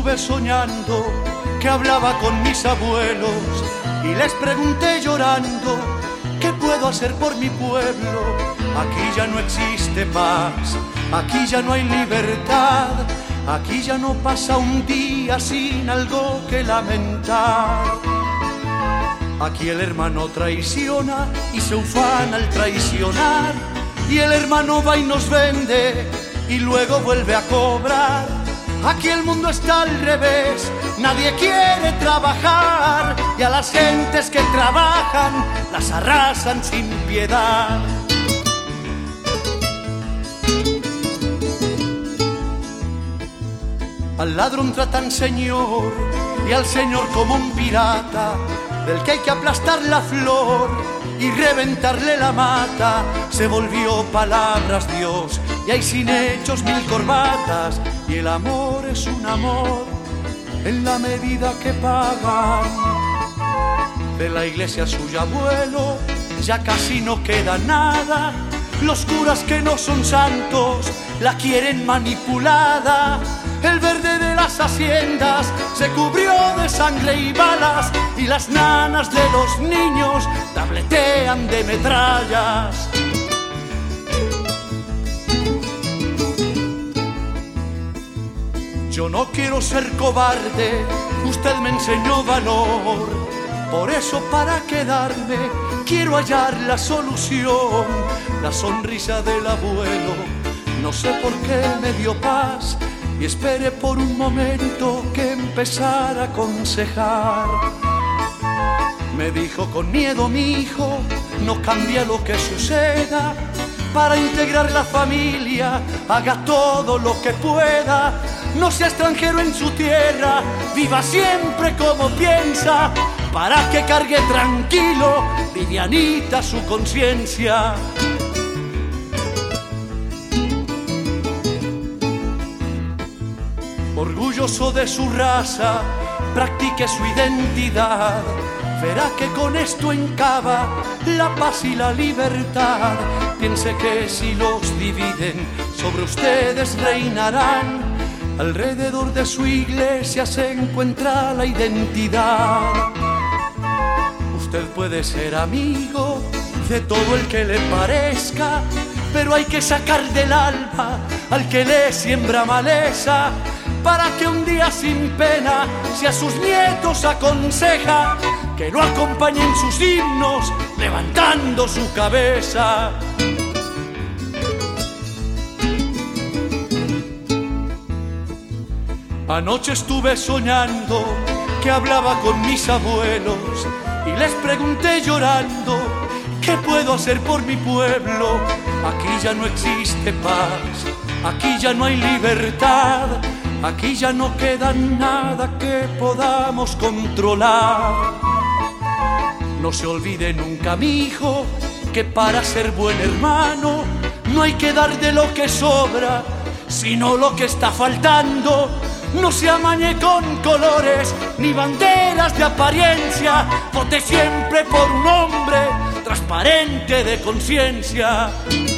estuve soñando que hablaba con mis abuelos y les pregunté llorando, ¿qué puedo hacer por mi pueblo? Aquí ya no existe paz, aquí ya no hay libertad, aquí ya no pasa un día sin algo que lamentar. Aquí el hermano traiciona y se ufana al traicionar, y el hermano va y nos vende y luego vuelve a cobrar. Aquí el mundo está al revés, nadie quiere trabajar, y a las gentes que trabajan las arrasan sin piedad. Al ladrón tratan señor y al señor como un pirata, del que hay que aplastar la flor y reventarle la mata. Se volvió palabras Dios y hay sin hechos mil corbatas, y el amor es un amor en la medida que pagan. De la iglesia suya abuelo ya casi no queda nada, los curas que no son santos la quieren manipulada. El verde de las haciendas se cubrió de sangre y balas, y las nanas de los niños tabletean de metrallas. Yo no quiero ser cobarde, usted me enseñó valor, por eso para quedarme quiero hallar la solución. La sonrisa del abuelo, no sé por qué me dio paz, y esperé por un momento que empezara a aconsejar. Me dijo con miedo, mi hijo, no cambia lo que suceda, para integrar la familia haga todo lo que pueda. No sea extranjero en su tierra, viva siempre como piensa, para que cargue tranquilo, livianita su conciencia. Orgulloso de su raza, practique su identidad, verá que con esto encaba la paz y la libertad. Piense que si los dividen, sobre ustedes reinarán. Alrededor de su iglesia se encuentra la identidad. Usted puede ser amigo de todo el que le parezca, pero hay que sacar del alma al que le siembra maleza, para que un día sin pena si a sus nietos aconseja que lo acompañen sus himnos levantando su cabeza. Anoche estuve soñando que hablaba con mis abuelos y les pregunté llorando, ¿qué puedo hacer por mi pueblo? Aquí ya no existe paz, aquí ya no hay libertad, aquí ya no queda nada que podamos controlar. No se olvide nunca, mi hijo, que para ser buen hermano no hay que dar de lo que sobra, sino lo que está faltando. No se amañe con colores ni banderas de apariencia, vote siempre por un hombre transparente de conciencia.